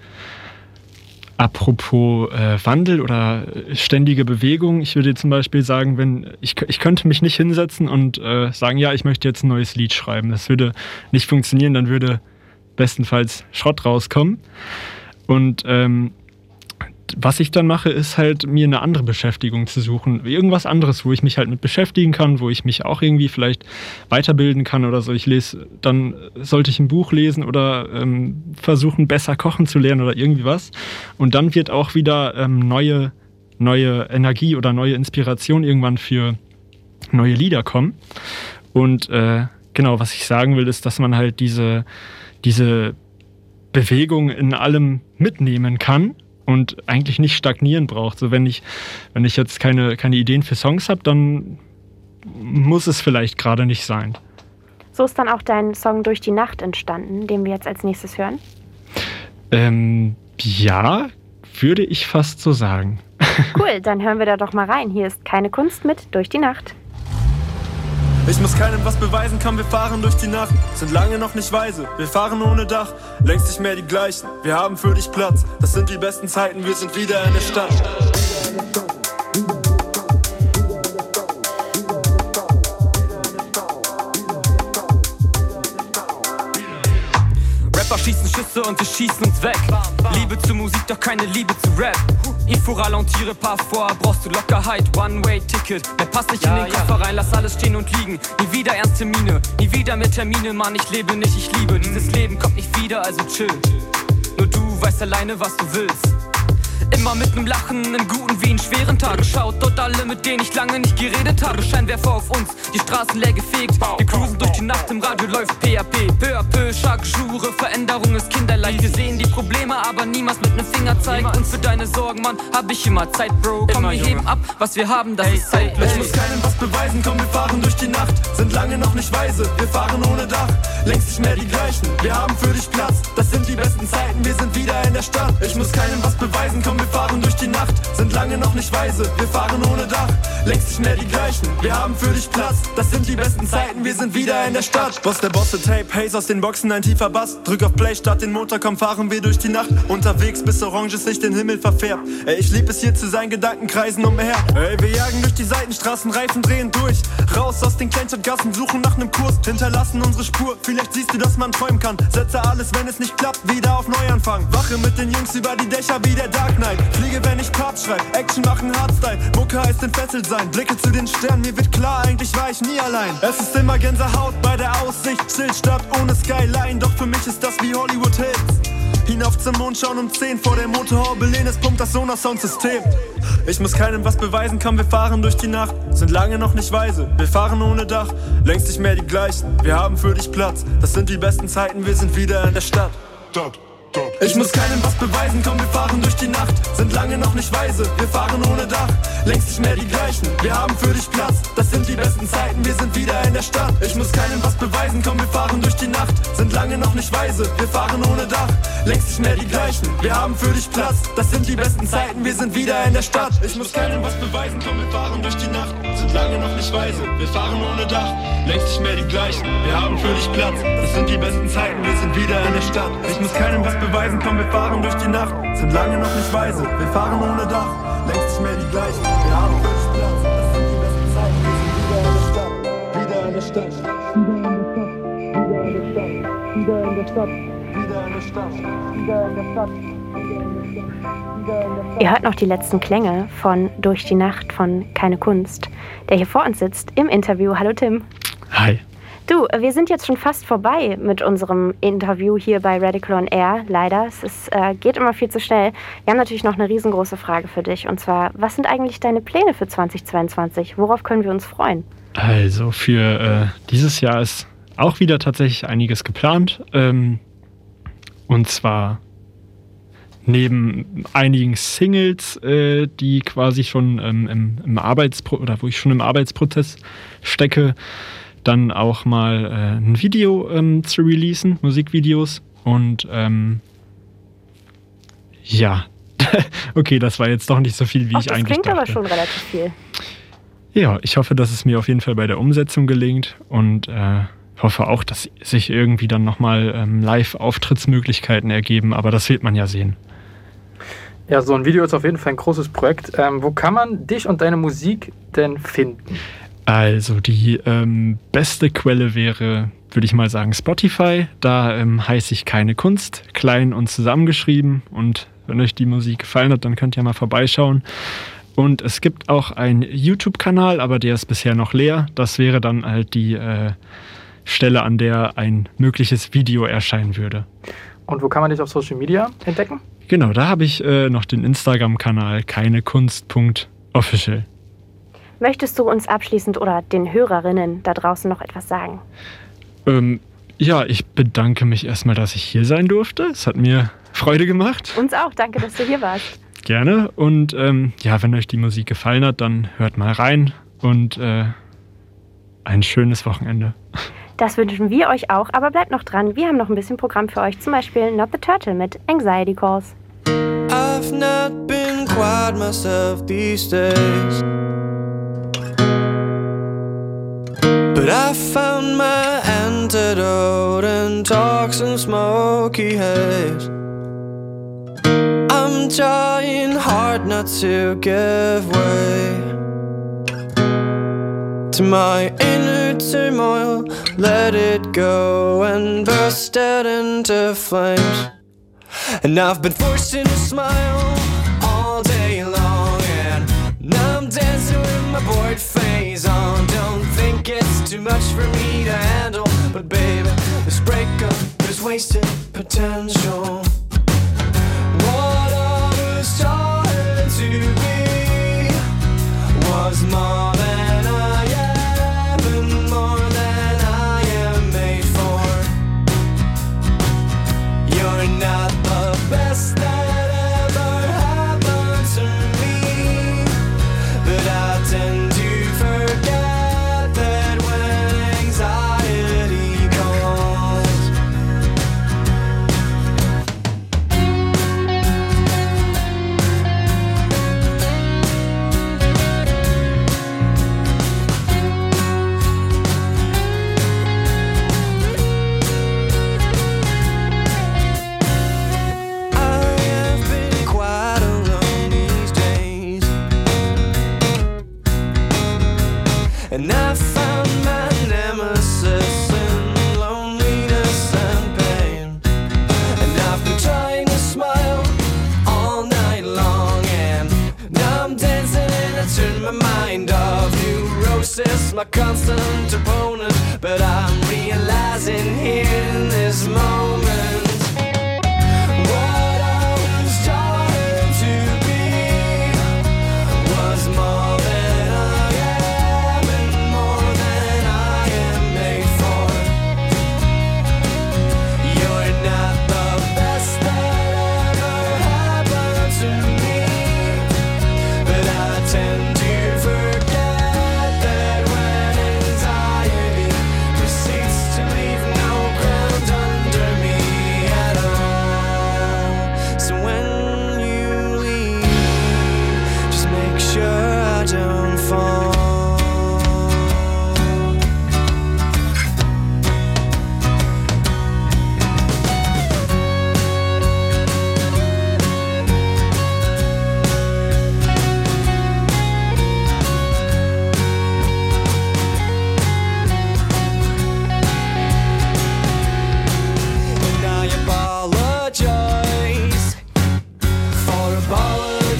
apropos Wandel oder ständige Bewegung, ich würde zum Beispiel sagen, wenn ich könnte mich nicht hinsetzen und sagen, ja, ich möchte jetzt ein neues Lied schreiben. Das würde nicht funktionieren, dann würde bestenfalls Schrott rauskommen. Und was ich dann mache, ist halt, mir eine andere Beschäftigung zu suchen. Irgendwas anderes, wo ich mich halt mit beschäftigen kann, wo ich mich auch irgendwie vielleicht weiterbilden kann oder so. Dann sollte ich ein Buch lesen oder versuchen, besser kochen zu lernen oder irgendwie was. Und dann wird auch wieder neue Energie oder neue Inspiration irgendwann für neue Lieder kommen. Und genau, was ich sagen will, ist, dass man halt diese Bewegung in allem mitnehmen kann und eigentlich nicht stagnieren braucht. So, wenn ich jetzt keine Ideen für Songs habe, dann muss es vielleicht gerade nicht sein. So ist dann auch dein Song Durch die Nacht entstanden, den wir jetzt als nächstes hören? Ja, würde ich fast so sagen. Cool, dann hören wir da doch mal rein. Hier ist Keine Kunst mit Durch die Nacht. Ich muss keinem was beweisen, komm, wir fahren durch die Nacht. Sind lange noch nicht weise, wir fahren ohne Dach. Längst nicht mehr die gleichen, wir haben für dich Platz. Das sind die besten Zeiten, wir sind wieder in der Stadt. Rapper schießen Schüsse und wir schießen uns weg. Liebe zur Musik, doch keine Liebe zu Rap. Il faut ralentir, parfois brauchst du Lockerheit. One-Way-Ticket, mehr passt nicht in den Koffer rein. Lass alles stehen und liegen, nie wieder ernste Miene. Nie wieder mit Termine, Mann, ich lebe nicht, ich liebe. Dieses Leben kommt nicht wieder, also chill. Nur du weißt alleine, was du willst. Immer mit nem Lachen, in guten wie in schweren Tagen. Schaut dort alle, mit denen ich lange nicht geredet habe. Scheinwerfer auf uns, die Straßen leer gefegt. Wir cruisen durch die Nacht, im Radio läuft PAP. Peu à peu, chaque jour, Veränderung ist kinderleicht. Wir sehen die Probleme, aber niemals mit nem Finger zeigen. Und für deine Sorgen, Mann, hab ich immer Zeit, Bro. Komm, wir heben ab, was wir haben, das ist zeitlos. Ich muss keinem was beweisen, komm, wir fahren durch die Nacht. Sind lange noch nicht weise, wir fahren ohne Dach. Längst nicht mehr die gleichen, wir haben für dich Platz. Das sind die besten Zeiten, wir sind wieder in der Stadt. Ich muss keinem was beweisen, komm, wir fahren durch die Nacht. Sind lange noch nicht weise, wir fahren ohne Dach. Längst nicht mehr die gleichen, wir haben für dich Platz. Das sind die besten Zeiten, wir sind wieder in der Stadt. Boss der Bosse Tape, Haze aus den Boxen, ein tiefer Bass. Drück auf Play, start den Motor, komm, fahren wir durch die Nacht. Unterwegs bis oranges Licht den Himmel verfärbt. Ey, ich lieb es hier zu sein, Gedanken kreisen umher. Ey, wir jagen durch die Seitenstraßen, Reifen drehen durch. Raus aus den Kleinstadtgassen, suchen nach nem Kurs. Hinterlassen unsere Spur, vielleicht siehst du, dass man träumen kann. Setze alles, wenn es nicht klappt, wieder auf Neuanfang. Wache mit den Jungs über die Dächer wie der Dark Knight. Fliege, wenn ich Parts schreib, Action machen Hardstyle. Mucke heißt entfesselt sein, Blicke zu den Sternen. Mir wird klar, eigentlich war ich nie allein. Es ist immer Gänsehaut bei der Aussicht, Stillstadt ohne Skyline. Doch für mich ist das wie Hollywood Hills. Hinauf zum Mond schauen um 10 vor der Motorhaube lehnen, es pumpt das Sonos-Soundsystem. Ich muss keinem was beweisen, komm, wir fahren durch die Nacht. Sind lange noch nicht weise, wir fahren ohne Dach. Längst nicht mehr die gleichen, wir haben für dich Platz. Das sind die besten Zeiten, wir sind wieder in der Stadt. Ich muss keinem was beweisen, komm, wir fahren durch die Nacht. Sind lange noch nicht weise, wir fahren ohne Dach. Längst nicht mehr die gleichen, wir haben für dich Platz. Das sind die besten Zeiten, wir sind wieder in der Stadt. Ich muss keinem was beweisen, komm, wir fahren durch die Nacht. Sind lange noch nicht weise, wir fahren ohne Dach. Längst nicht mehr die gleichen, wir haben für dich Platz. Das sind die besten Zeiten, wir sind wieder in der Stadt. Ich muss keinem was beweisen, komm, wir fahren durch die Nacht. Sind lange noch nicht weise, wir fahren ohne Dach. Längst nicht mehr die gleichen, wir haben für dich Platz. Das sind die besten Zeiten, wir sind wieder in der Stadt. Ich muss keinem was beweisen, komm, wir fahren durch die Nacht. Sind lange noch nicht weise, wir fahren ohne Dach. Längst nicht mehr die gleichen, wir haben für dich Platz. Das sind die besten Zeiten, wir sind wieder in der Stadt. Wieder in der Stadt, wieder in der Stadt, wieder in der Stadt, wieder in der Stadt, wieder in der Stadt. Ihr hört noch die letzten Klänge von Durch die Nacht von Keine Kunst, der hier vor uns sitzt im Interview. Hallo Tim. Hi. Du, wir sind jetzt schon fast vorbei mit unserem Interview hier bei Radical on Air. Leider, es geht immer viel zu schnell. Wir haben natürlich noch eine riesengroße Frage für dich. Und zwar, was sind eigentlich deine Pläne für 2022? Worauf können wir uns freuen? Also für dieses Jahr ist auch wieder tatsächlich einiges geplant. Und zwar neben einigen Singles, die quasi schon wo ich schon im Arbeitsprozess stecke, dann auch mal ein Video zu releasen, Musikvideos. Und ja, okay, das war jetzt doch nicht so viel, wie ich eigentlich dachte. Das klingt aber schon relativ viel. Ja, ich hoffe, dass es mir auf jeden Fall bei der Umsetzung gelingt und hoffe auch, dass sich irgendwie dann nochmal Live-Auftrittsmöglichkeiten ergeben, aber das wird man ja sehen. Ja, so ein Video ist auf jeden Fall ein großes Projekt. Wo kann man dich und deine Musik denn finden? Also die beste Quelle wäre, würde ich mal sagen, Spotify. Da heiße ich Keine Kunst, klein und zusammengeschrieben. Und wenn euch die Musik gefallen hat, dann könnt ihr mal vorbeischauen. Und es gibt auch einen YouTube-Kanal, aber der ist bisher noch leer. Das wäre dann halt die Stelle, an der ein mögliches Video erscheinen würde. Und wo kann man dich auf Social Media entdecken? Genau, da habe ich noch den Instagram-Kanal keinekunst.official. Möchtest du uns abschließend oder den Hörerinnen da draußen noch etwas sagen? Ja, ich bedanke mich erstmal, dass ich hier sein durfte. Es hat mir Freude gemacht. Uns auch, danke, dass du hier warst. Gerne. Und ja, wenn euch die Musik gefallen hat, dann hört mal rein und ein schönes Wochenende. Das wünschen wir euch auch, aber bleibt noch dran. Wir haben noch ein bisschen Programm für euch, zum Beispiel Not the Turtle mit Anxiety Calls. I've not been quiet myself these days, but I found my antidote in talks and smoky haze. I'm trying hard not to give way to my inner turmoil, let it go and burst out into flames. And I've been forcing to smile all day long, and now I'm dancing with my bored face on. Don't think it's too much for me to handle, but baby, this breakup is wasted potential. What I was trying to be was more than I am and more than I am made for. You're not the best that ever happened to me, but I tend to forget that when anxiety calls. I have been quite alone these days, and I found my nemesis in loneliness and pain. And I've been trying to smile all night long, and now I'm dancing and I turn my mind off. Neurosis, my constant opponent, but I'm realizing here in this moment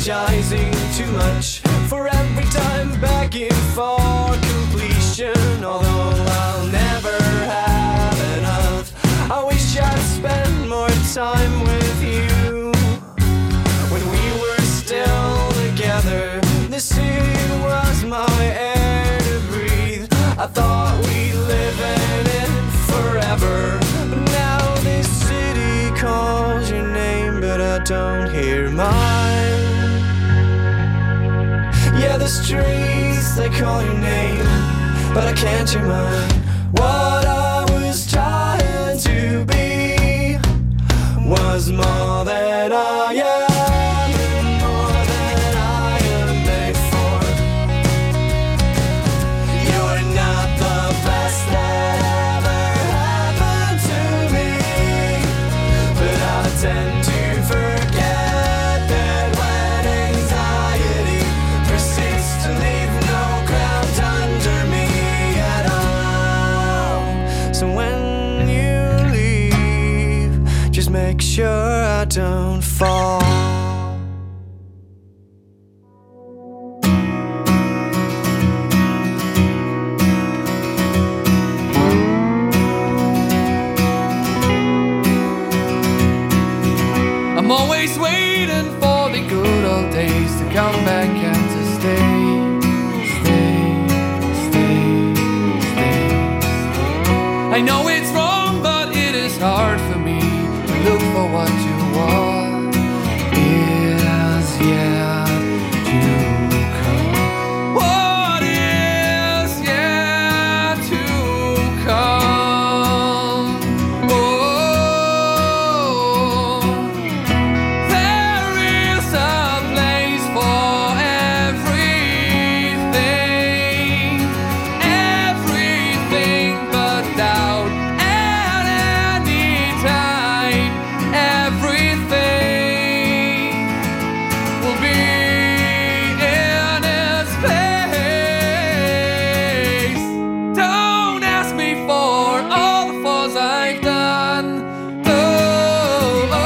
apologizing too much for every time begging for completion. Although I'll never have enough, I wish I'd spend more time with you. When we were still together, the city was my air to breathe. I thought we'd live in it forever, but now this city calls your name, but I don't hear mine. Yeah, the streets, they call your name, but I can't hear mine. What I was trying to be was more than I am, and more than I am made for. You're not the best that ever happened to me, but I tend to forget that when anxiety persists to leave no ground under me at all. So when you leave, just make sure I don't fall. I'm always waiting for the good old days to come back and to stay. I know it's wrong, but it is hard for me to look for what you want is yet to come. What is yet to come? Oh, there is a place for everything, everything but doubt. At any time, everything will be in its place. Don't ask me for all the faults I've done. Oh,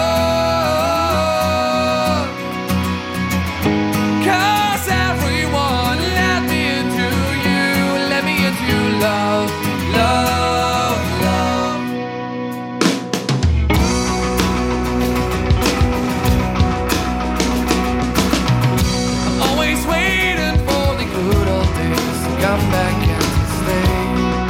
'cause everyone let me into you, let me into love, love, love. I'm always waiting for the good old days to come back and to stay.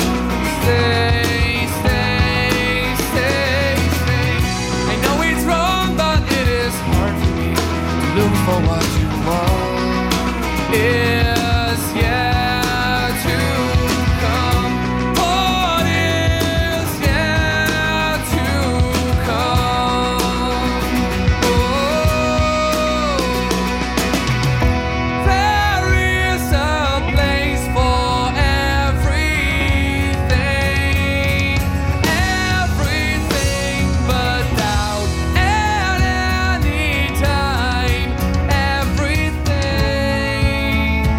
I know it's wrong, but it is hard for me to look for what you want is yet to come. What is yet to come? Oh, there is a place for everything, everything but doubt. At any time, everything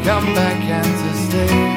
come back and to stay.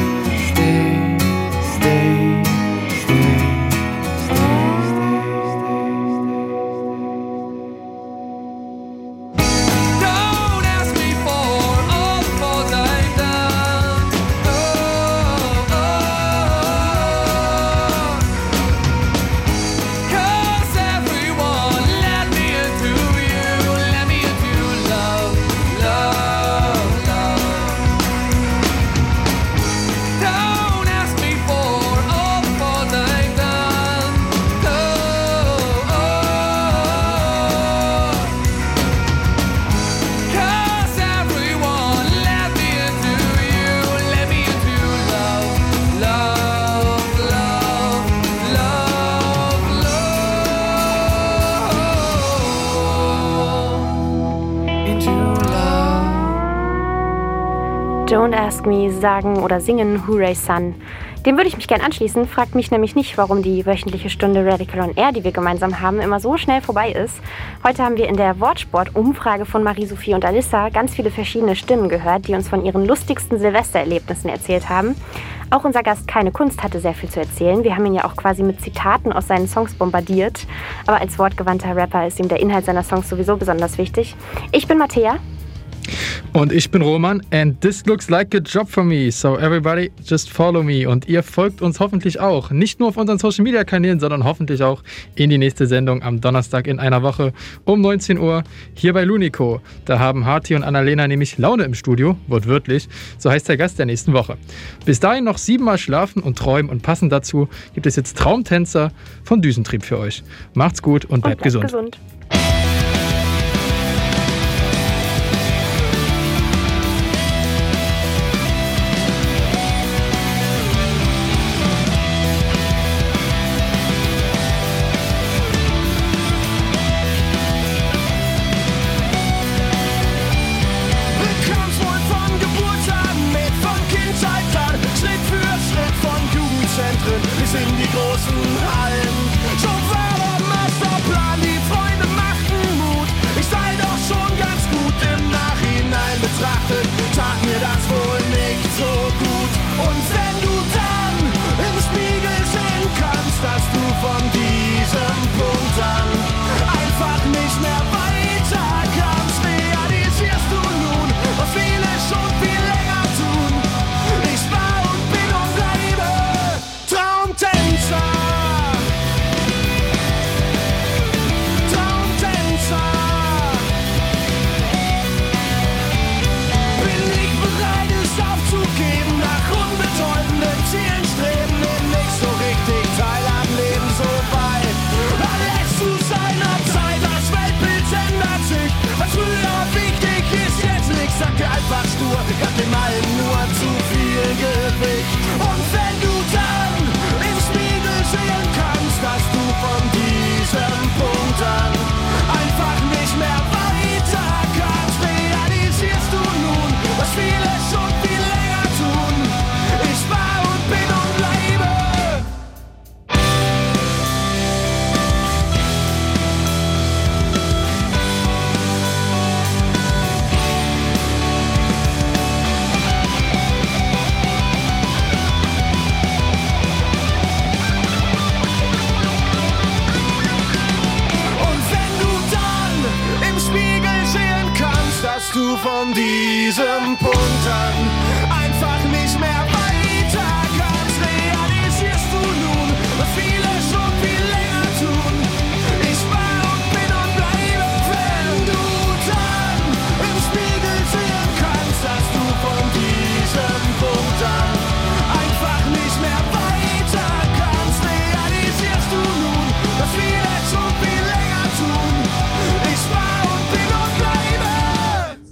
Don't Ask Me sagen oder singen Hooray Sun. Dem würde ich mich gern anschließen, fragt mich nämlich nicht, warum die wöchentliche Stunde Radical on Air, die wir gemeinsam haben, immer so schnell vorbei ist. Heute haben wir in der Wortsport-Umfrage von Marie-Sophie und Alissa ganz viele verschiedene Stimmen gehört, die uns von ihren lustigsten Silvestererlebnissen erzählt haben. Auch unser Gast Keine Kunst hatte sehr viel zu erzählen. Wir haben ihn ja auch quasi mit Zitaten aus seinen Songs bombardiert. Aber als wortgewandter Rapper ist ihm der Inhalt seiner Songs sowieso besonders wichtig. Ich bin Mattea. Und ich bin Roman and this looks like a job for me, so everybody just follow me. Und ihr folgt uns hoffentlich auch, nicht nur auf unseren Social Media Kanälen, sondern hoffentlich auch in die nächste Sendung am Donnerstag in einer Woche um 19 Uhr hier bei Lunico. Da haben Harti und Annalena nämlich Laune im Studio, wortwörtlich, so heißt der Gast der nächsten Woche. Bis dahin noch 7-mal schlafen und träumen und passend dazu gibt es jetzt Traumtänzer von Düsentrieb für euch. Macht's gut und bleibt gesund. In die großen Hallen. So war der Masterplan, die Freunde machten Mut. Ich sei doch schon ganz gut im Nachhinein betrachtet, tat mir das wohl nicht so gut. Und wenn du dann im Spiegel sehen kannst, dass du von diesem Punkt an einfach nicht mehr weiter kannst, realisierst du nun, was viele schon viel länger tun. Ich war und bin und bleibe Traumtänzer. Traumtänzer. Bin nicht bereit, es aufzugeben, nach unbedeutenden Zielen streben, nimm nicht so richtig teil am Leben so weit. Dann lässt zu seiner Zeit, das Weltbild ändert sich. Was früher wichtig ist, jetzt nix, sacke einfach stur, gab dem allen nur zu viel Gewicht. Und wenn du dann im Spiegel sehen kannst, dass du von diesem Punkt an einfach nicht mehr weiter kannst, realisierst du nun, was viele schon viel länger tun. Ich war und bin und bleibe. Und wenn du dann im Spiegel sehen kannst, dass du von diesem Punkt an